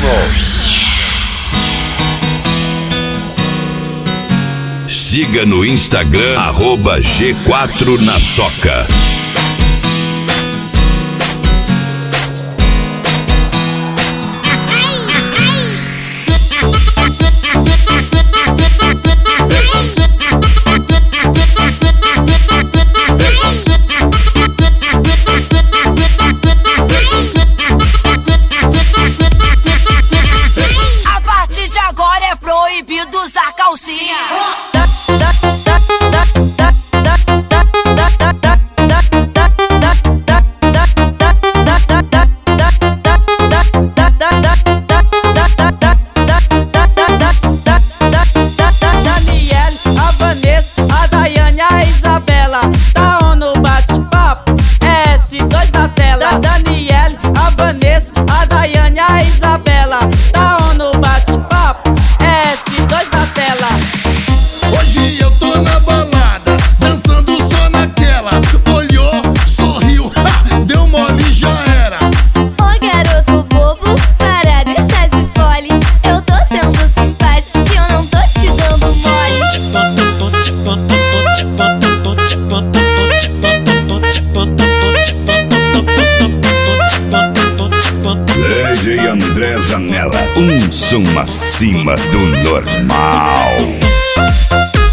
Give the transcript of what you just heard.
Siga no Instagram, @G4 na Soca. A partir de agora é proibido usar calcinha. Daniele, a Vanessa, a Daiane, a Isabela. Tá on no bate-papo, S2 na tela. Hoje eu tô na balada, dançando só naquela. Olhou, sorriu, deu mole e já era. Ô garoto bobo, para deixar de fole. Eu tô sendo simpático e eu não tô te dando mole. DJ André Zanella, som acima do normal.